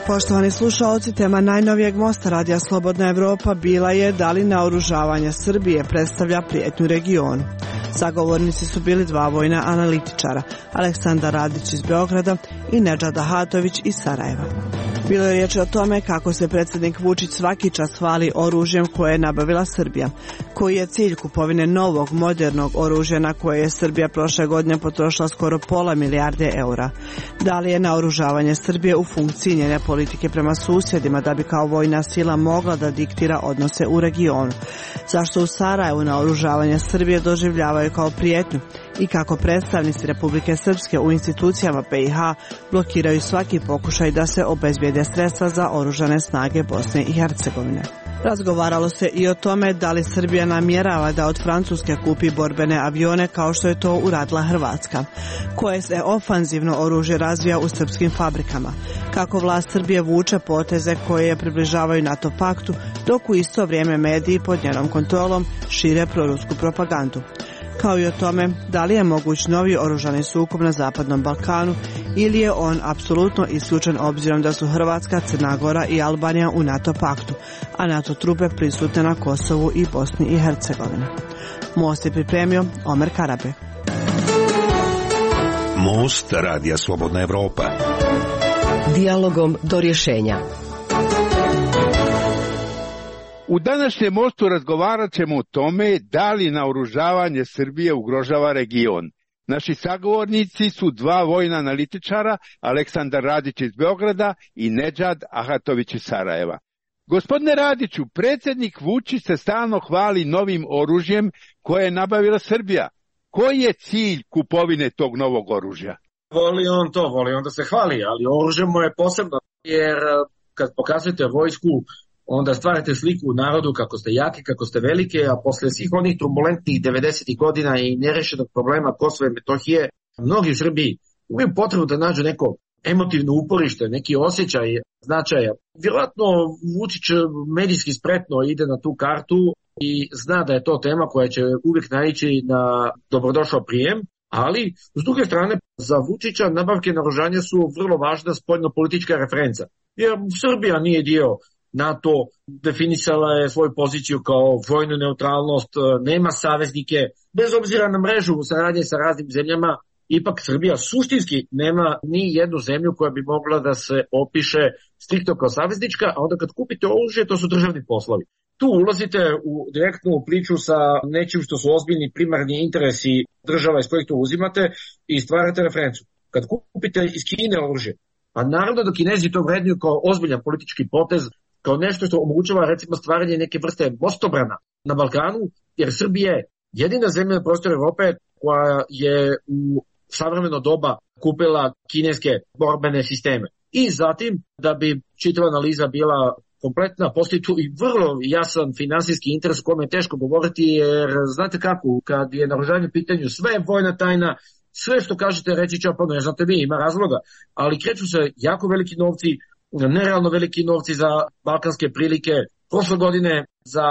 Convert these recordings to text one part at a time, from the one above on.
Poštovani slušaoci, tema najnovijeg mosta Radija Slobodna Evropa bila je da li naoružavanje Srbije predstavlja prijetnju regionu. Sagovornici su bili dva vojna analitičara, Aleksandar Radić iz Beograda i Nedžad Ahatović iz Sarajeva. Bilo je riječ o tome kako se predsjednik Vučić svaki čas hvali oružjem koje je nabavila Srbija, koji je cilj kupovine novog modernog oružja na koje je Srbija prošle godine potrošila skoro pola milijarde eura. Da li je naoružavanje Srbije u funkciji njene politike prema susjedima da bi kao vojna sila mogla da diktira odnose u regionu? Zašto u Sarajevu naoružavanje Srbije doživljavaju kao prijetnju i kako predstavnici Republike Srpske u institucijama BiH blokiraju svaki pokušaj da se obezbijede sredstva za oružane snage Bosne i Hercegovine? Razgovaralo se i o tome da li Srbija namjerava da od Francuske kupi borbene avione kao što je to uradila Hrvatska, koje se ofanzivno oružje razvija u srpskim fabrikama, kako vlast Srbije vuče poteze koje je približavaju NATO paktu, dok u isto vrijeme mediji pod njenom kontrolom šire prorusku propagandu, kao i o tome da li je moguć novi oružani sukob na Zapadnom Balkanu ili je on apsolutno isključen obzirom da su Hrvatska, Crna Gora i Albanija u NATO paktu, a NATO trupe prisutne na Kosovu i Bosni i Hercegovini. Most je pripremio Omer Karabe. Most Radija Slobodna Evropa. Dijalogom do rješenja. U današnjem mostu razgovarat ćemo o tome da li naoružavanje Srbije ugrožava region. Naši sagovornici su dva vojna analitičara, Aleksandar Radić iz Beograda i Nedžad Ahatović iz Sarajeva. Gospodine Radiću, predsjednik Vučić se stalno hvali novim oružjem koje je nabavila Srbija. Koji je cilj kupovine tog novog oružja? Voli on da se hvali, ali oružje mu je posebno, jer kad pokazujete vojsku, onda stvarate sliku u narodu kako ste jaki, kako ste velike, a posle svih onih turbulentnih 90. godina i nerešenog problema Kosova i Metohije, mnogi u Srbiji imaju potrebu da nađu neko emotivno uporište, neki osjećaj značaja. Vjerojatno Vučić medijski spretno ide na tu kartu i zna da je to tema koja će uvijek naići na dobrodošao prijem, ali s druge strane za Vučića nabavke naoružanja su vrlo važna spoljno-politička referenca, jer Srbija nije dio NATO, definisala je svoju poziciju kao vojnu neutralnost, nema saveznike, bez obzira na mrežu saradnje sa raznim zemljama, ipak Srbija suštinski nema ni jednu zemlju koja bi mogla da se opiše striktno kao saveznička, a onda kad kupite oružje, to su državni poslovi. Tu ulazite u direktnu priču sa nečim što su ozbiljni primarni interesi država iz kojih to uzimate i stvarate referencu. Kad kupite iz Kine oružje, a naravno da Kinezi to vrednuju kao ozbiljan politički potez, kao nešto što omogućava recimo stvaranje neke vrste mostobrana na Balkanu, jer Srbija je jedina zemlja na prostoru Evrope koja je u savremeno doba kupila kineske borbene sisteme. I zatim, da bi čitava analiza bila kompletna, postoji tu i vrlo jasan finansijski interes o kome je teško govoriti, jer znate kako, kad je naoružanje u pitanju sve je vojna tajna, sve što kažete reći će, pa ne znate vi, ima razloga, ali kreću se jako veliki novci, nerealno veliki novci za balkanske prilike. Prošle godine za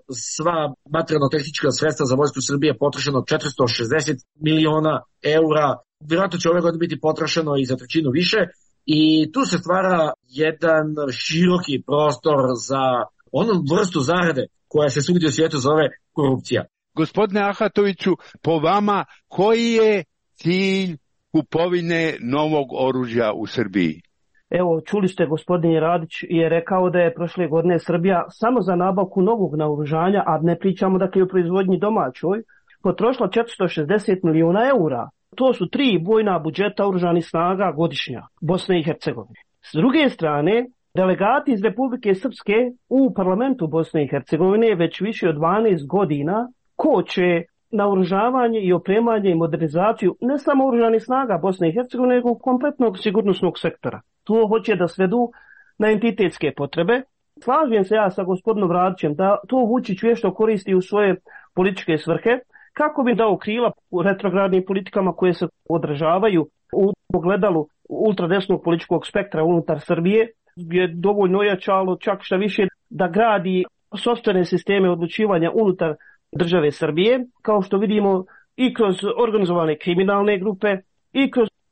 sva materijalno-tehnička sredstva za vojsku Srbije potrošeno 460 miliona eura. Vjerojatno će ove godine biti potrošeno i za trećinu više. I tu se stvara jedan široki prostor za onu vrstu zarade koja se svugdje u svijetu zove korupcija. Gospodine Ahatoviću, po vama koji je cilj kupovine novog oružja u Srbiji? Evo, čuli ste, gospodin Radić je rekao da je prošle godine Srbija samo za nabavku novog naoružanja, a ne pričamo dakle o proizvodnji domaćoj, potrošila 460 miliona eura. To su 3 vojna budžeta oružanih snaga godišnja Bosne i Hercegovine. S druge strane, delegati iz Republike Srpske u parlamentu Bosne i Hercegovine već više od 12 godina koče naoružavanje i opremanje i modernizaciju ne samo oružanih snaga Bosne i Hercegovine, nego kompletnog sigurnosnog sektora. To hoće da svedu na entitetske potrebe. Slažem se ja sa gospodinom Radićem da to Vučić vješto koristi u svoje političke svrhe, kako bi dao krila retrogradnim politikama koje se održavaju u pogledalu ultradesnog političkog spektra unutar Srbije, je dovoljno ojačalo čak šta više da gradi sopstvene sisteme odlučivanja unutar države Srbije, kao što vidimo i kroz organizovane kriminalne grupe, i kroz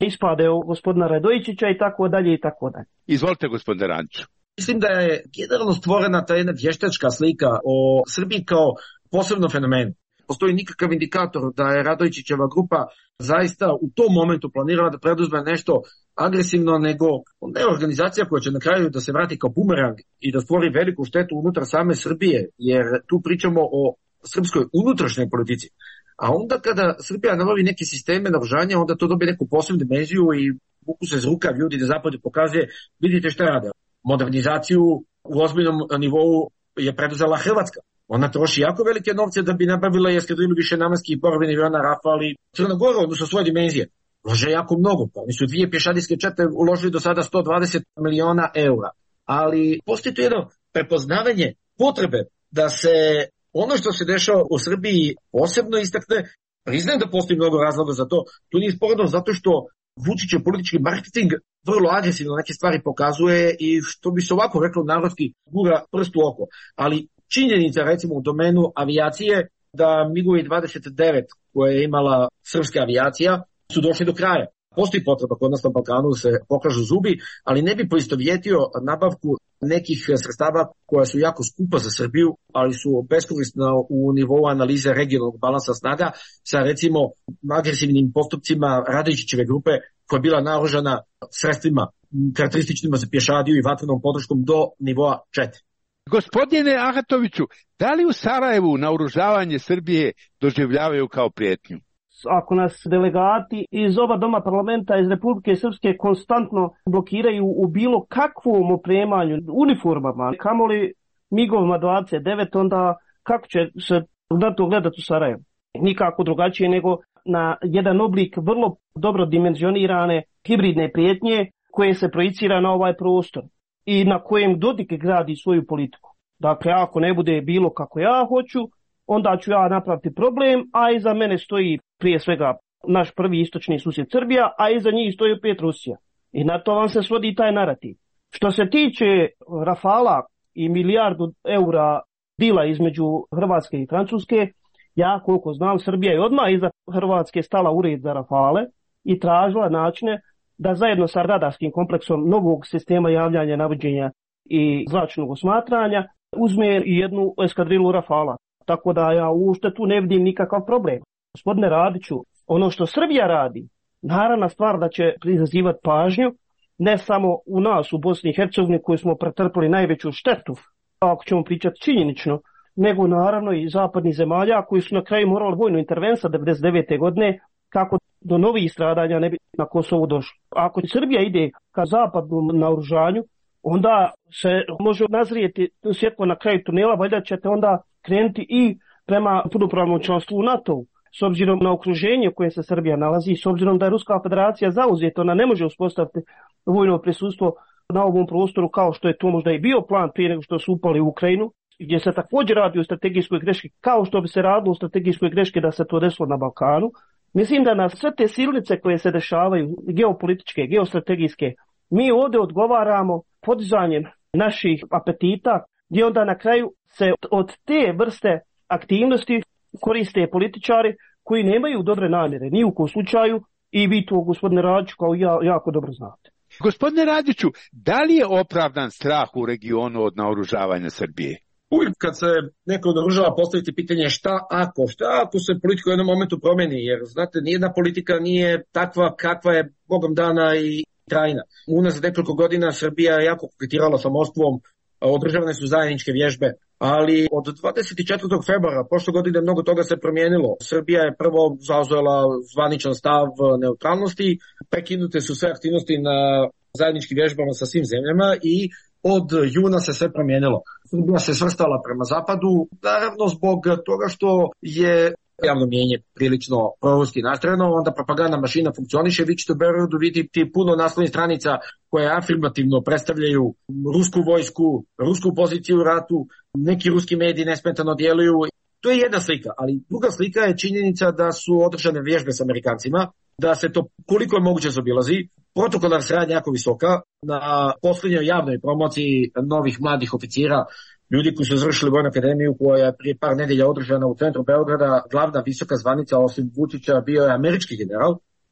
ispade gospodina Radojičića i tako dalje i tako dalje. Izvolite, gospodine Radiću. Mislim da je generalno stvorena ta jedna vještačka slika o Srbiji kao posebno fenomenu. Postoji nikakav indikator da je Radojičićeva grupa zaista u tom momentu planirala da preduzme nešto agresivno, nego ne organizacija koja će na kraju da se vrati kao bumerang i da stvori veliku štetu unutar same Srbije, jer tu pričamo o srpskoj unutrašnjoj politici. A onda kada Srbija nabavi neke sisteme naoružanja, onda to dobije neku posebnu dimenziju i vuku se iz rukav ljudi da zapad pokazuje, vidite šta rade. Modernizaciju u ozbiljnom nivou je preduzela Hrvatska. Ona troši jako velike novce da bi nabavila eskadrilu višenamenskih borbenih aviona Rafale i Crna Gora, odnosno svoje dimenzije. Lože jako mnogo. Oni su 2 pješadijske čete uložili do sada 120 miliona eura. Ali postoji tu jedno prepoznavanje potrebe da se ono što se dešava u Srbiji posebno istakne. Priznajem da postoji mnogo razloga za to. Tu nije sporno zato što Vučićev politički marketing vrlo agresivno neke stvari pokazuje i što bi se ovako reklo narodski gura prst u oko. Ali činjenica recimo u domenu avijacije da MiG-ovi 29 koje je imala srpska avijacija su došli do kraja. Postoji potreba kod nas na Balkanu se pokažu zubi, ali ne bi poistovjetio nabavku nekih sredstava koja su jako skupa za Srbiju, ali su beskorisna u nivou analize regionalnog balansa snaga sa recimo agresivnim postupcima Radojičićeve grupe koja je bila naoružana sredstvima karakterističnima za pješadiju i vatrenom podrškom do nivoa 4. Gospodine Ahatoviću, da li u Sarajevu naoružavanje Srbije doživljavaju kao prijetnju? Ako nas delegati iz oba doma parlamenta iz Republike Srpske konstantno blokiraju u bilo kakvom opremanju, uniformama, kamoli MiG-ovima 29, onda kako će se na to gledati u Sarajevu? Nikako drugačije nego na jedan oblik vrlo dobro dimenzionirane hibridne prijetnje koje se projicira na ovaj prostor i na kojem Dodik gradi svoju politiku. Dakle, ako ne bude bilo kako ja hoću, onda ću ja napraviti problem, a iza mene stoji prije svega naš prvi istočni susjed Srbija, a iza njih stoji opet Rusija. I na to vam se svodi taj narativ. Što se tiče Rafala i milijardu eura dila između Hrvatske i Francuske, ja koliko znam, Srbija je odmah iza Hrvatske stala u red za Rafale i tražila načine da zajedno sa radarskim kompleksom novog sistema javljanja, navođenja i zračnog osmatranja uzme i jednu eskadrilu Rafala. Tako da ja uopšte tu ne vidim nikakav problem. Gospodine Radiću, ono što Srbija radi, naravna stvar da će izazivati pažnju, ne samo u nas u Bosni i Hercegovini koji smo pretrpili najveću štetu, ako ćemo pričati činjenično, nego naravno i zapadnih zemalja koji su na kraju morali vojnu intervenciju 1999. godine kako do novih stradanja ne bi na Kosovu došlo. Ako Srbija ide ka zapadnom naoružanju, onda se može nazrijeti svjetlo na kraju tunela, valjda ćete onda krenuti i prema punopravnom članstvu u NATO-u. S obzirom na okruženje u kojem se Srbija nalazi, s obzirom da je Ruska federacija zauzeta, ona ne može uspostaviti vojno prisustvo na ovom prostoru kao što je to možda i bio plan prije nego što su upali u Ukrajinu, gdje se također radi o strategijskoj greški, kao što bi se radilo o strategijskoj greški da se to desilo na Balkanu. Mislim da na sve te silnice koje se dešavaju, geopolitičke, geostrategijske, mi ovdje odgovaramo podizanjem naših apetita, gdje onda na kraju se od te vrste aktivnosti koriste političari koji nemaju dobre namjere, ni u kom slučaju, i vi to, gospodine Radiću, kao ja jako dobro znate. Gospodine Radiću, da li je opravdan strah u regionu od naoružavanja Srbije? Uvijek kad se neko naoružava postaviti pitanje šta ako se politika u jednom momentu promeni, jer znate, nijedna politika nije takva kakva je Bogom dana i trajna. Unazad nekoliko godina Srbija je jako koketirala sa Moskvom, održavane su zajedničke vježbe, ali od 24. februara prošle godine mnogo toga se promijenilo. Srbija je prvo zauzela zvaničan stav neutralnosti, prekinute su sve aktivnosti na zajedničkim vježbama sa svim zemljama i od juna se sve promijenilo. Srbija se svrstala prema zapadu, naravno zbog toga što je javno mijenje prilično proruski nastrojeno, onda propagandna mašina funkcioniše, vi ćete u Beogradu vidjeti puno naslovnih stranica koje afirmativno predstavljaju rusku vojsku, rusku poziciju u ratu, neki ruski mediji nesmetano djeluju. To je jedna slika, ali druga slika je činjenica da su održane vježbe s Amerikancima, da se to koliko je moguće zaobilazi. Protokolarna saradnja jako visoka, na posljednjoj javnoj promociji novih mladih oficira, ljudi koji su završili Vojnu akademiju koja je prije par nedelja održana u centru Beograda, glavna visoka zvanica osim Vučića bio je američki general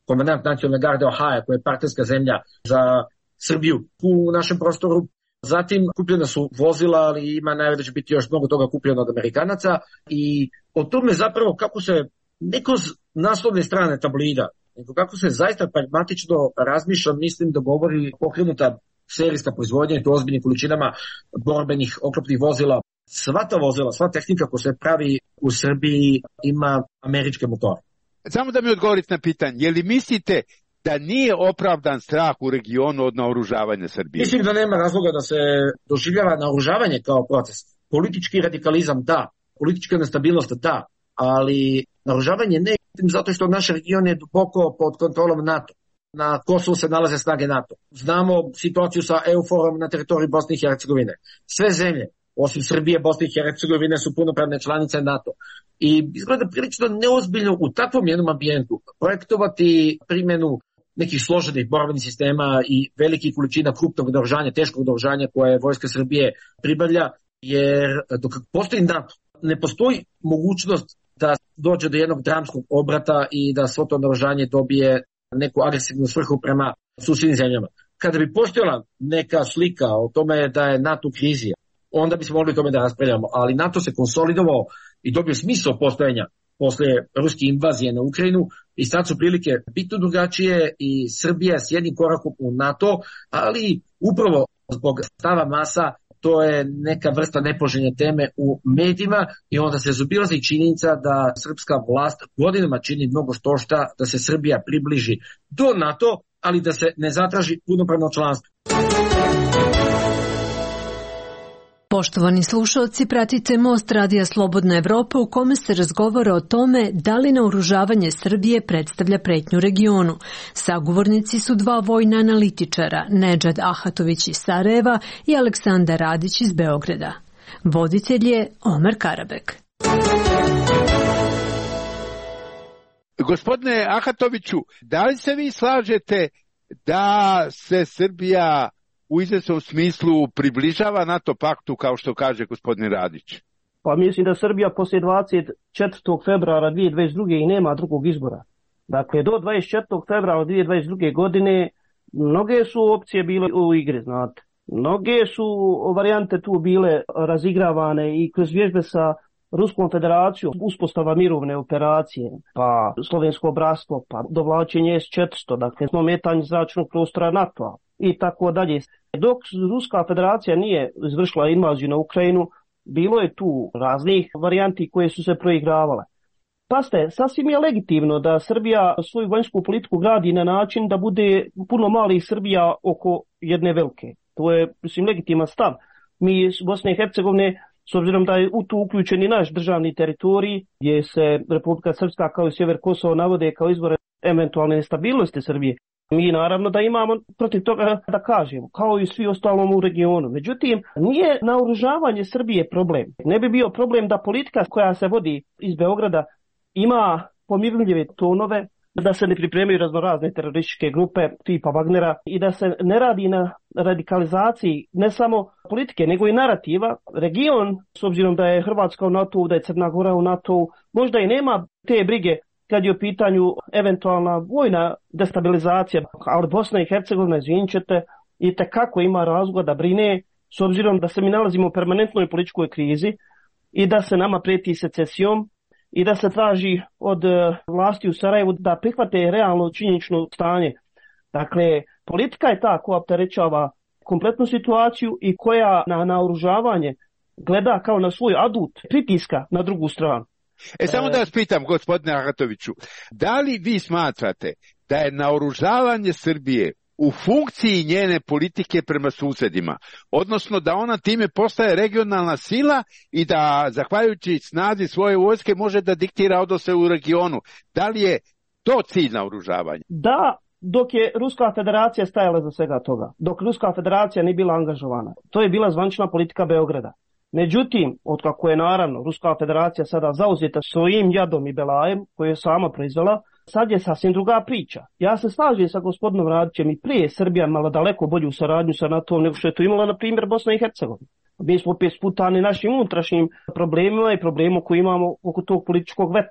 komandant nacionalne garde Ohaja, koja je partnerska zemlja za Srbiju u našem prostoru. Zatim kupljena su vozila, ali ima najave da će biti još mnogo toga kupljeno od Amerikanaca i o tome zapravo kako se neko s naslovne strane tablida, nego kako se zaista pragmatično razmišlja, mislim da govori pokrenuta serijska proizvodnja i to ozbiljnim količinama borbenih oklopnih vozila. Sva ta vozila, sva tehnika koja se pravi u Srbiji ima američke motore. Samo da mi odgovorite na pitanje, je li mislite da nije opravdan strah u regionu od naoružavanja Srbije? Mislim da nema razloga da se doživljava naoružavanje kao proces. Politički radikalizam da, politička nestabilnost da, ali naoružavanje ne, zato što naš region je duboko pod kontrolom NATO. Na Kosovu se nalaze snage NATO. Znamo situaciju sa EUFOR-om na teritoriji Bosne i Hercegovine. Sve zemlje, osim Srbije, Bosne i Hercegovine, su punopravne članice NATO. I izgleda prilično neozbiljno u takvom jednom ambijentu projektovati primjenu nekih složenih borbenih sistema i velikih količina krupnog naoružanja, teškog naoružanja koje Vojska Srbije pribavlja, jer dok postoji NATO, ne postoji mogućnost da dođe do jednog dramskog obrata i da svo to naoružanje dobije neku agresivnu svrhu prema susjednim zemljama. Kada bi postojala neka slika o tome da je NATO u krizi, onda bismo mogli o tome da raspravljamo, ali NATO se konsolidovao i dobio smisao postojanja posle ruske invazije na Ukrajinu i sad su prilike bitno drugačije i Srbija s jednim korakom u NATO, ali upravo zbog stava masa to je neka vrsta nepoželjne teme u medijima i onda se zaobilazi činjenica da srpska vlast godinama čini mnogo štošta da se Srbija približi do NATO, ali da se ne zatraži punopravno članstvo. Poštovani slušalci, pratite Most Radija Slobodna Evropa u kome se razgovara o tome da li naoružavanje Srbije predstavlja pretnju regionu. Sagovornici su dva vojna analitičara, Nedžad Ahatović iz Sarajeva i Aleksandar Radić iz Beograda. Voditelj je Omer Karabek. Gospodine Ahatoviću, da li se vi slažete da se Srbija u izvesnom smislu približava NATO paktu, kao što kaže gospodin Radić? Pa mislim da Srbija poslije 24. februara 2022. i nema drugog izbora. Dakle, do 24. februara 2022. godine mnoge su opcije bile u igri, znate. Mnoge su varijante tu bile razigravane i kroz vježbe sa Ruskom federacijom, uspostava mirovne operacije, pa slovensko bratstvo, pa dovlačenje S-400, dakle ometanje zračnog prostora NATO-a i tako dalje. Dok Ruska federacija nije izvršila invaziju na Ukrajinu, bilo je tu raznih varijanti koje su se proigravale. Paste, sasvim je legitimno da Srbija svoju vanjsku politiku gradi na način da bude puno malih Srbija oko jedne velike. To je, mislim, legitiman stav. Mi iz Bosne i Hercegovine, s obzirom da je u to uključen i naš državni teritorij, gdje se Republika Srpska kao i Sjever Kosova navode kao izvore eventualne nestabilnosti Srbije, mi naravno da imamo protiv toga da kažemo, kao i svi ostalom u regionu. Međutim, nije naoružavanje Srbije problem. Ne bi bio problem da politika koja se vodi iz Beograda ima pomirljive tonove, da se ne pripremaju raznorazne terorističke grupe tipa Wagnera i da se ne radi na radikalizaciji ne samo politike, nego i narativa. Region, s obzirom da je Hrvatska u NATO, da je Crna Gora u NATO, možda i nema te brige kad je u pitanju eventualna vojna destabilizacija, ali Bosna i Hercegovina, izvinite, i tekako ima razloga da brine, s obzirom da se mi nalazimo u permanentnoj političkoj krizi i da se nama prijeti secesijom i da se traži od vlasti u Sarajevu da prihvate realno činjenično stanje. Dakle, politika je ta koja opterećava kompletnu situaciju i koja na naoružavanje gleda kao na svoj adut pritiska na drugu stranu. Samo da vas pitam, gospodine Ahatoviću, da li vi smatrate da je naoružavanje Srbije u funkciji njene politike prema susedima, odnosno da ona time postaje regionalna sila i da, zahvaljujući snazi svoje vojske, može da diktira odnose u regionu? Da li je to cilj naoružavanja? Da, dok je Ruska federacija stajala za svega toga, dok Ruska federacija nije bila angažovana. To je bila zvanična politika Beograda. Međutim, otkako je naravno Ruska federacija sada zauzeta svojim jadom i belajem koje je sama proizvela, sad je sasvim druga priča. Ja se slažem sa gospodinom Radićem i prije Srbija imala daleko bolju saradnju sa NATO-om nego što je to imala, na primjer, Bosna i Hercegovina. Mi smo opet sputani našim unutrašnjim problemima i problemom koji imamo oko tog političkog veta.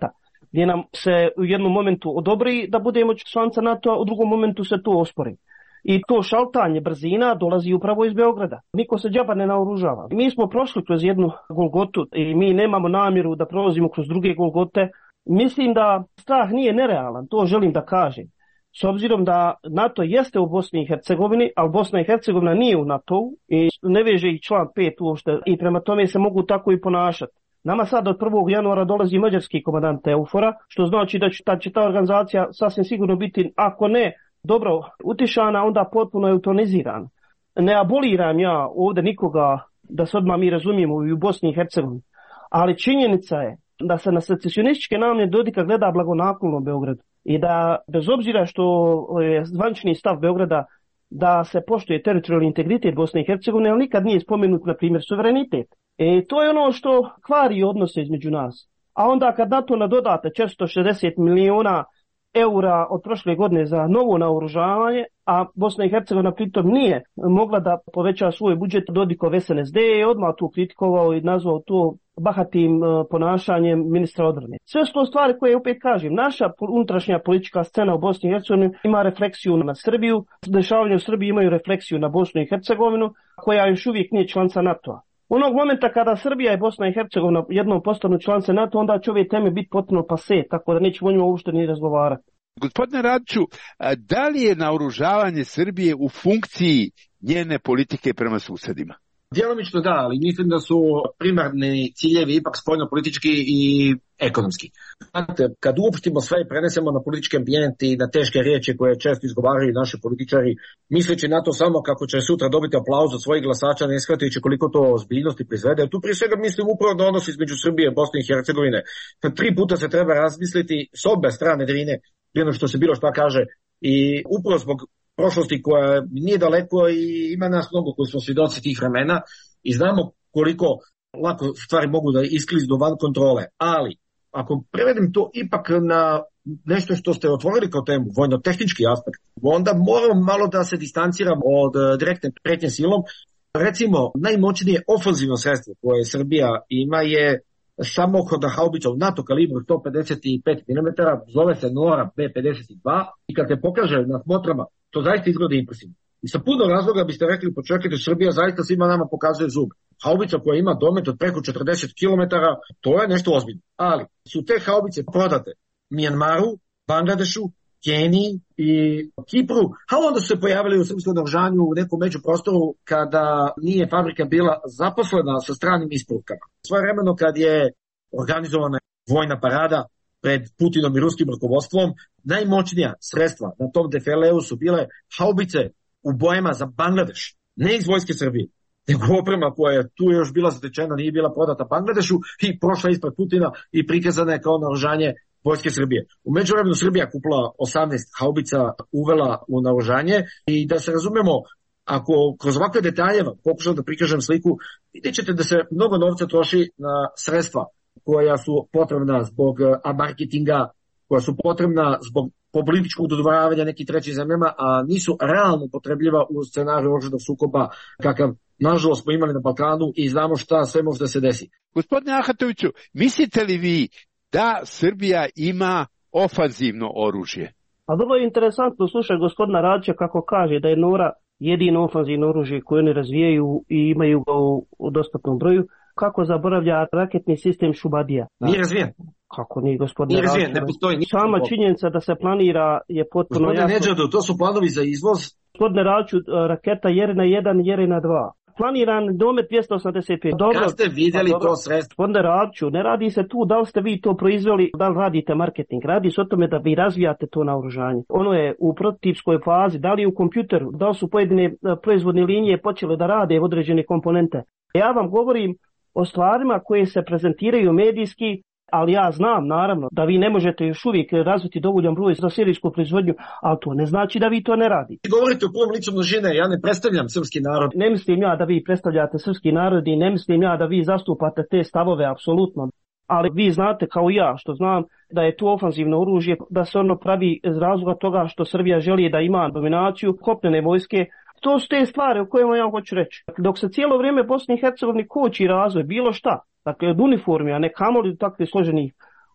gdje nam se u jednom momentu odobri da budemo članica NATO, a u drugom momentu se to ospori. I to šaltanje brzina dolazi upravo iz Beograda. Niko se džaba ne naoružava. Mi smo prošli kroz jednu golgotu i mi nemamo namjeru da prolazimo kroz druge golgote. Mislim da strah nije nerealan, to želim da kažem. S obzirom da NATO jeste u Bosni i Hercegovini, ali Bosna i Hercegovina nije u NATO-u i ne veže ih član 5 uopšte i prema tome se mogu tako i ponašati. Nama sad od 1. januara dolazi mađarski komandant EUFOR-a, što znači da će ta organizacija sasvim sigurno biti, ako ne dobro utišana, onda potpuno eutonizirana. Ne aboliram ja ovdje nikoga, da se odmah mi razumijemo, i u Bosni i Hercegovini, ali činjenica je da se na secesionističke namjere Dodika gleda blagonaklono Beogradu i da bez obzira što je zvanični stav Beograda da se poštuje teritorijalni integritet Bosne i Hercegovine, ali nikad nije spomenut, na primjer, suverenitet. To je ono što kvari odnose između nas. A onda kad na to nadodate 460 miliona eura od prošle godine za novo naoružavanje, a Bosna i Hercegovina pritom nije mogla da poveća svoj budžet, Dodikov SNSD je odmah tu kritikovao i nazvao to bahatim ponašanjem ministra odbrane. Sve su to stvari koje, opet kažem, naša unutrašnja politička scena u Bosni i Hercegovini ima refleksiju na Srbiju, dešavanja u Srbiji imaju refleksiju na Bosnu i Hercegovinu, koja još uvijek nije članica NATO-a. Onog momenta kada Srbija i Bosna i Hercegovina jednom postanu članice NATO, onda će ove teme biti potpuno pase, tako da nećemo o njima uopšte ni razgovarati. Gospodine Radiću, da li je naoružavanje Srbije u funkciji njene politike prema susedima? Djelomično da, ali mislim da su primarni ciljevi ipak spoljno-politički i ekonomski. Znate, kad uopštimo sve i prenesemo na politički ambijent i na teške riječi koje često izgovaraju naši političari, misleći na to samo kako će sutra dobiti aplauz od svojih glasača, ne shvatajući koliko to ozbiljnosti proizvede. Tu prije svega mislim upravo na odnos između Srbije i Bosne i Hercegovine. 3 puta se treba razmisliti s obe strane Drine, prije nego što se bilo šta kaže, i upravo zbog prošlosti koja nije daleko i ima nas mnogo koji smo svjedoci tih vremena i znamo koliko lako stvari mogu da iskliznu van kontrole. Ali, ako prevedem to ipak na nešto što ste otvorili kao temu, vojno-tehnički aspekt, onda moramo malo da se distanciramo od direktne pretnje silom. Recimo, najmoćnije ofanzivno sredstvo koje Srbija ima je samohodna haubica u NATO kalibru 155 mm, zove se Nora B-52 i kad te pokaže na smotrama, to zaista izgleda impresivno. I sa puno razloga biste rekli, počekajte, Srbija zaista svima nama pokazuje zub. Haubica koja ima domet od preko 40 km, to je nešto ozbiljno. Ali su te haubice prodate Mijanmaru, Bangladešu, Keniji i Kipru, a onda su se pojavili u srpskom naoružanju u nekom međuprostoru kada nije fabrika bila zaposlena sa stranim isporukama. Svojevremeno kad je organizovana vojna parada pred Putinom i ruskim rukovodstvom, najmoćnija sredstva na tom defileu su bile haubice u bojama za Bangladeš, ne iz vojske Srbije, nego oprema koja je tu još bila zatečena, nije bila prodata Bangladešu i prošla ispred Putina i prikazana je kao naoružanje vojske Srbije. U međuvremenu Srbija kupila 18 haubica, uvela u naoružanje i da se razumemo, ako kroz ovakve detalje pokušam da prikažem sliku, vidjet ćete da se mnogo novca troši na sredstva koja su potrebna zbog marketinga, koja su potrebna zbog političkog dodvoravanja nekim trećim zemljama, a nisu realno potrebljiva u scenariju oružanog sukoba kakav nažalost smo imali na Balkanu i znamo šta sve može da se desi. Gospodine Ahatoviću, mislite li vi da Srbija ima ofanzivno oružje? A vrlo je interesantno slušati gospodina Radića kako kaže da je Nora jedino ofanzivno oružje koje oni razvijaju i imaju ga u dostatnom broju. Kako zaboravlja raketni sistem Šubadija? Nije razvijen. Kako nije, gospodine Radić? Nije razvijen, ne postoji. Sama činjenica da se planira je potpuno jasno. Gospodine Nedžadu, to su planovi za izvoz. Gospodine Radiću, raketa Jerina 1, Jerina 2. Planiran domet 285. Dobro, kad ste vidjeli to sredstvo? Gospodine Radiću, ne radi se tu da li ste vi to proizveli, da li radite marketing. Radi se o tome da vi razvijate to naoružanje. Ono je u prototipskoj fazi, da li u kompjuteru, da li su pojedine proizvodne linije počele da rade određene komponente. Ja vam govorim o stvarima koje se prezentiraju medijski, ali ja znam naravno da vi ne možete još uvijek razviti dovoljan broj za serijsku proizvodnju, ali to ne znači da vi to ne radite. Govorite u prvom licu množine, ja ne predstavljam srpski narod. Ne mislim ja da vi predstavljate srpski narod i ne mislim ja da vi zastupate te stavove, apsolutno. Ali vi znate kao ja što znam da je to ofanzivno oružje, da se ono pravi iz razloga toga što Srbija želi da ima dominaciju kopnene vojske. To su te stvari o kojima ja hoću reći. Dok se cijelo vrijeme Bosni i Hercegovini koči razvoj, bilo šta, dakle od uniformi, a ne kamoli do takve složenih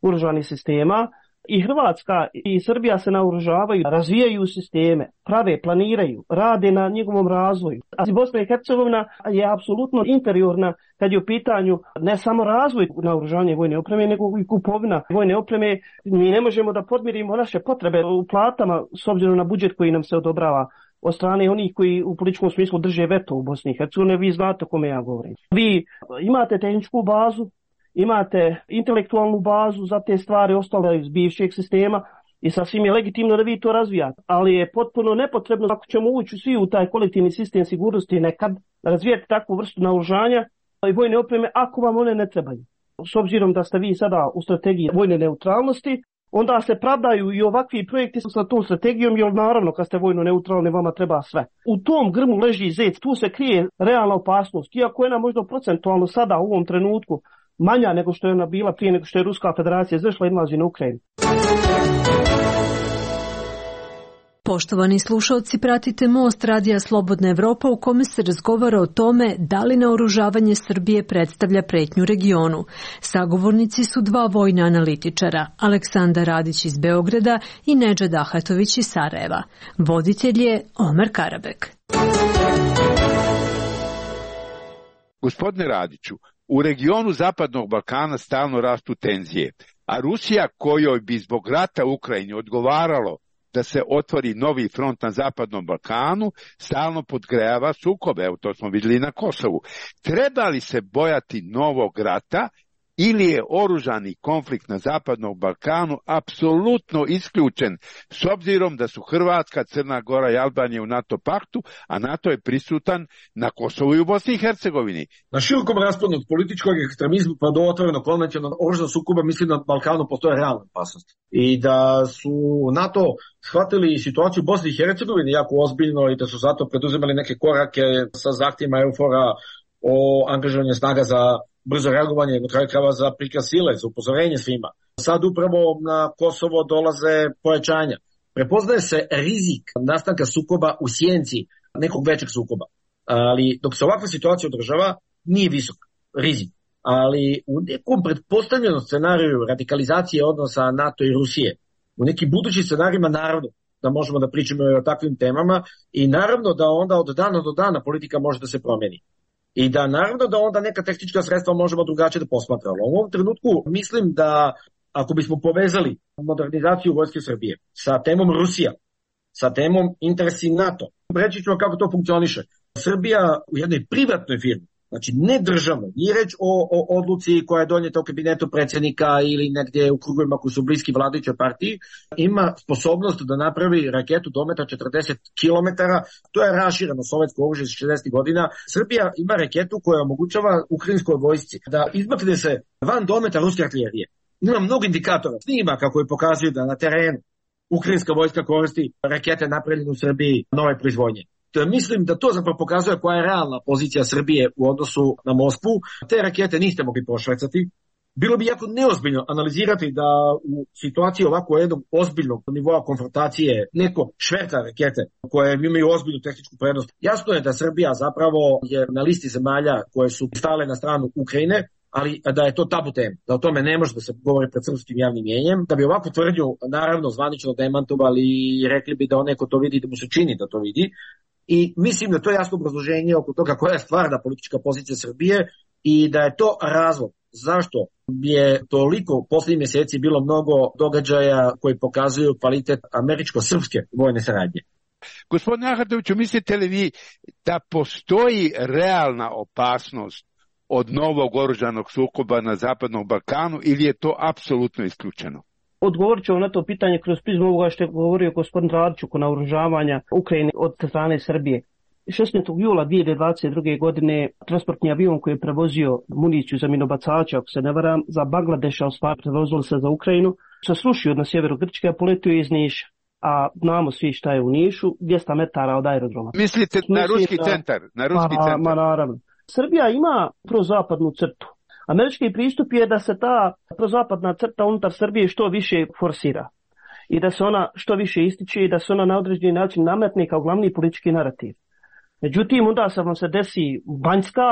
oružanih sistema. I Hrvatska i Srbija se naoružavaju, razvijaju sisteme, prave, planiraju, rade na njegovom razvoju. A Bosna i Hercegovina je apsolutno inferiorna kad je u pitanju ne samo razvoj naoružanja vojne opreme, nego i kupovina vojne opreme. Mi ne možemo da podmirimo naše potrebe u platama s obzirom na budžet koji nam se odobrava od strane onih koji u političkom smislu drže veto u Bosni i Hercegovini. Vi znate o kome ja govorim. Vi imate tehničku bazu, imate intelektualnu bazu za te stvari ostale iz bivšeg sistema i sasvim je legitimno da vi to razvijate. Ali je potpuno nepotrebno, ako ćemo ući svi u taj kolektivni sistem sigurnosti nekad, razvijati takvu vrstu naoružanja i vojne opreme ako vam one ne trebaju. S obzirom da ste vi sada u strategiji vojne neutralnosti, onda se pravdaju i ovakvi projekti sa tom strategijom, jer naravno kad ste vojno neutralni vama treba sve. U tom grmu leži zec, tu se krije realna opasnost, iako je ona možda procentualno sada u ovom trenutku manja nego što je ona bila prije nego što je Ruska federacija izvršila invaziju na Ukrajinu. Poštovani slušalci, pratite Most Radija Slobodna Evropa u kome se razgovara o tome da li naoružavanje Srbije predstavlja pretnju regionu. Sagovornici su dva vojna analitičara, Aleksandar Radić iz Beograda i Nedžad Ahatović iz Sarajeva. Voditelj je Omer Karabek. Gospodine Radiću, u regionu Zapadnog Balkana stalno rastu tenzije, a Rusija, kojoj bi zbog rata u Ukrajini odgovaralo da se otvori novi front na Zapadnom Balkanu, stalno podgrejava sukobe, evo to smo vidjeli na Kosovu. Treba li se bojati novog rata ili je oružani konflikt na Zapadnom Balkanu apsolutno isključen s obzirom da su Hrvatska, Crna Gora i Albanija u NATO paktu, a NATO je prisutan na Kosovu i u Bosni i Hercegovini. Na širokom rasponu od političkog ekstremizma pa do otvorenog konvencionalnog oružanog sukoba mislim da na Balkanu postoje realna opasnost. I da su NATO shvatili situaciju u Bosni i Hercegovini jako ozbiljno i da su zato preduzimali neke korake sa zahtjevima EUFOR-a o angažovanju snaga za brzo reagovanje, na kraju krajeva za prikaz sile, za upozorenje svima. Sad upravo na Kosovo dolaze pojačanja. Prepoznaje se rizik nastanka sukoba u sjenci nekog većeg sukoba. Ali dok se ovakva situacija održava, nije visok rizik. Ali u nekom pretpostavljenom scenariju radikalizacije odnosa NATO i Rusije, u nekim budućim scenarijima naravno da možemo da pričamo o takvim temama i naravno da onda od dana do dana politika može da se promeni. I da naravno da onda neka tehnička sredstva možemo drugačije da posmatramo. U ovom trenutku mislim da ako bismo povezali modernizaciju vojske Srbije sa temom Rusija, sa temom interesi NATO, reći ćemo kako to funkcioniše. Srbija u jednoj privatnoj firmi, znači ne državno, nije reč o odluci koja je donijeta u kabinetu predsjednika ili negdje u krugovima koji su bliski vladajućoj partiji, ima sposobnost da napravi raketu dometa 40 km, to je rašireno sovjetsko oružje iz 60. godina. Srbija ima raketu koja omogućava ukrajinskoj vojsci da izmakne se van dometa ruske artiljerije. Ima mnogo indikatora, snima kako je pokazuju da na terenu ukrajinska vojska koristi rakete napravljene u Srbiji nove proizvodnje. Mislim da to zapravo pokazuje koja je realna pozicija Srbije u odnosu na Moskvu. Te rakete niste mogli prošvercati. Bilo bi jako neozbiljno analizirati da u situaciji ovako jednog ozbiljnog nivoa konfrontacije neko šverca rakete koje imaju ozbiljnu tehničku prednost. Jasno je da Srbija zapravo je na listi zemalja koje su stale na stranu Ukrajine, ali da je to tabu tema, da o tome ne može da se govori pred srpskim javnim mjenjem, da bi ovakvu tvrdnju naravno zvanično demantovali i rekli bi da onaj ko to vidi da mu se čini da to vidi. I mislim da to je jasno obrazloženje oko toga koja je stvarna politička pozicija Srbije i da je to razlog zašto je toliko posljednjih mjeseci bilo mnogo događaja koji pokazuju kvalitet američko-srpske vojne saradnje. Gospodine Ahatoviću, mislite li vi da postoji realna opasnost od novog oružanog sukoba na Zapadnom Balkanu ili je to apsolutno isključeno? Odgovorit ću na to pitanje kroz prizmu ovoga što je govorio gospodin Radić oko naoružavanja Ukrajine od strane Srbije. 16. jula 2022. godine transportni avion koji je prevozio municiju za minobacače, ako se ne varam, za Bangladeša, prevozili se za Ukrajinu, se srušio na sjeveru Grčke, a poletio iz Niša. A znamo svi šta je u Nišu, 200 metara od aerodroma. Mislite na ruski centar? Na ruski centar. Ma naravno. Srbija ima prozapadnu crtu. Američki pristup je da se ta prozapadna crta unutar Srbije što više forsira i da se ona što više ističe i da se ona na određeni način nametne kao glavni politički narativ. Međutim, onda se vam se desi Banjska,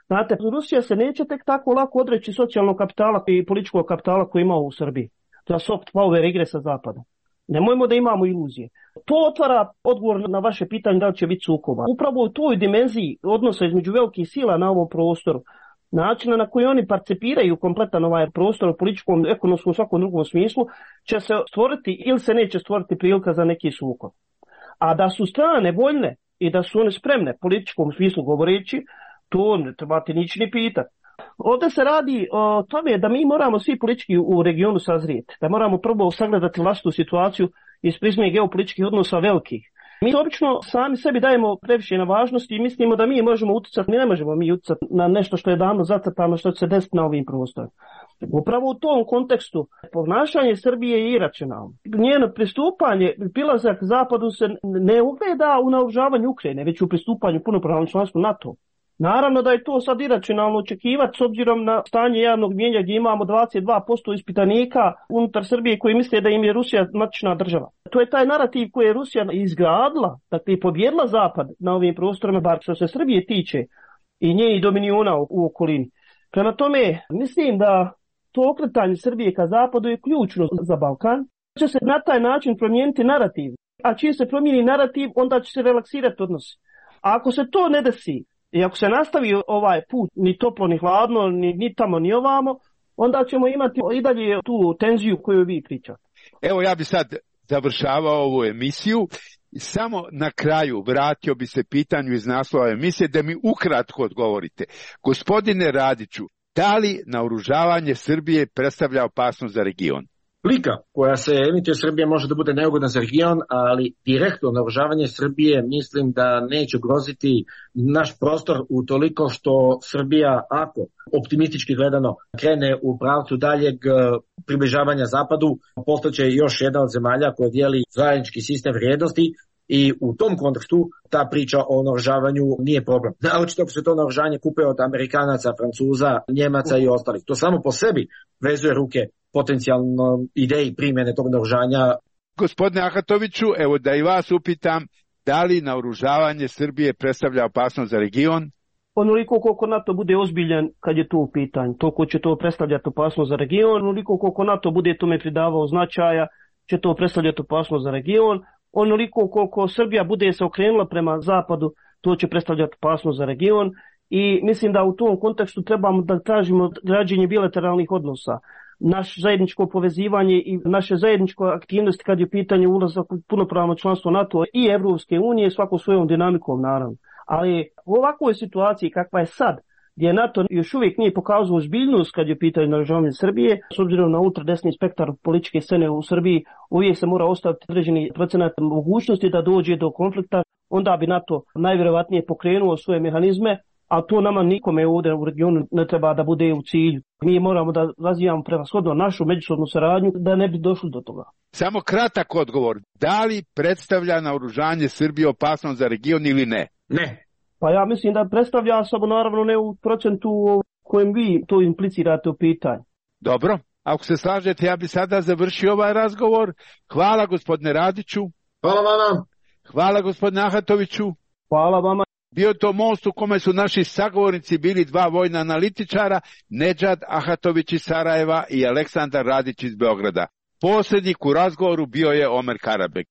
Znate, Rusija se neće tek tako lako odreći socijalnog kapitala i političkog kapitala koji ima u Srbiji. To je soft power igre sa zapada. Nemojmo da imamo iluzije. To otvara odgovor na vaše pitanje da li će biti sukoba. Upravo u toj dimenziji odnosa između velikih sila na ovom prostoru, načina na koji oni participiraju kompletan ovaj prostor u političkom, ekonomskom, svakom drugom smislu, će se stvoriti ili se neće stvoriti prilika za neki sukob. A da su strane voljne i da su one spremne, političkom smislu govoreći, to ne trebate nići ni pitati. Ovdje se radi o tome da mi moramo svi politički u regionu sazrijeti, da moramo prvo sagledati vlastitu situaciju iz prizme geopolitičkih odnosa velikih. Mi obično sami sebi dajemo previše na važnosti i mislimo da mi možemo utjecati, mi ne možemo mi utjecati na nešto što je davno zacrtano, što će se desiti na ovim prostorima. Upravo u tom kontekstu ponašanje Srbije je iracionalno. Njeno pristupanje, prilazak zapadu se ne ugleda u naoružavanju Ukrajine, već u pristupanju punopravnom članstvu NATO. Naravno da je to sad iracionalno očekivati s obzirom na stanje javnog mnijenja gdje imamo 22% ispitanika unutar Srbije koji misle da im je Rusija matična država. To je taj narativ koji je Rusija izgradila, dakle i pobjedila Zapad na ovim prostorima, bar što se Srbije tiče i njenih dominiona u okolini. Prema tome, mislim da to okretanje Srbije ka Zapadu je ključno za Balkan. Će se na taj način promijeniti narativ, a čim se promijeni narativ, onda će se relaksirati odnosi. A ako se to ne desi, i ako se nastavi ovaj put ni toplo ni hladno, ni tamo ni ovamo, onda ćemo imati i dalje tu tenziju koju vi pričate. Evo ja bi sad završavao ovu emisiju. Samo na kraju vratio bi se pitanju iz naslova emisije da mi ukratko odgovorite. Gospodine Radiću, da li naoružavanje Srbije predstavlja opasnost za region? Slika koja se emituje Srbije može da bude neugodna za region, ali direktno naoružavanje Srbije mislim da neće ugroziti naš prostor utoliko što Srbija, ako optimistički gledano krene u pravcu daljeg približavanja Zapadu, postaće još jedna od zemalja koja dijeli zajednički sistem vrijednosti. I u tom kontekstu ta priča o naoružavanju nije problem. Naročito ako se to naoružanje kupe od Amerikanaca, Francuza, Njemaca i ostalih. To samo po sebi vezuje ruke potencijalno ideji primjene tog naoružanja. Gospodine Ahatoviću, evo da i vas upitam, da li naoružavanje Srbije predstavlja opasnost za region? Onoliko koliko NATO bude ozbiljan kad je to u pitanju, toliko će to predstavljati opasnost za region, onoliko koliko NATO bude tome pridavao značaja, će to predstavljati opasnost za region. Onoliko koliko Srbija bude se okrenula prema zapadu, to će predstavljati opasnost za region i mislim da u tom kontekstu trebamo da tražimo građenje bilateralnih odnosa. Naše zajedničko povezivanje i naše zajedničko aktivnosti kad je pitanje ulazak u punopravno članstvo NATO i Evropske unije svakom svojom dinamikom naravno. Ali u ovakvoj situaciji kakva je sad, gdje NATO još uvijek nije pokazao ozbiljnost kad je pitanje naoružavanja Srbije, s obzirom na ultradesni spektar političke scene u Srbiji, uvijek se mora ostaviti određeni procenat mogućnosti da dođe do konflikta, onda bi NATO najvjerovatnije pokrenuo svoje mehanizme, a to nama nikome ovdje u regionu ne treba da bude u cilju. Mi moramo da razvijamo prevashodno našu međusobnu saradnju da ne bi došli do toga. Samo kratak odgovor. Da li predstavlja naoružanje Srbije opasnost za region ili ne? Ne. Pa ja mislim da predstavlja, samo naravno ne u procentu kojem vi to implicirate u pitanju. Dobro, ako se slažete, ja bi sada završio ovaj razgovor. Hvala gospodine Radiću. Hvala vama. Hvala gospodine Ahatoviću. Hvala vama. Bio to most u kome su naši sagovornici bili dva vojna analitičara, Nedžad Ahatović iz Sarajeva i Aleksandar Radić iz Beograda. Posrednik u razgovoru bio je Omer Karabek.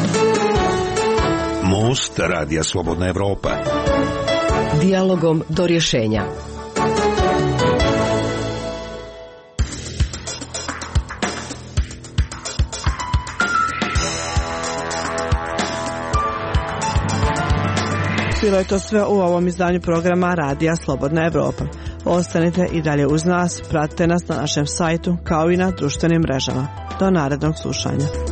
Most Radija Slobodna Evropa. Dijalogom do rješenja. Bilo je to sve u ovom izdanju programa Radija Slobodna Evropa. Ostanite i dalje uz nas, pratite nas na našem sajtu kao i na društvenim mrežama. Do narednog slušanja.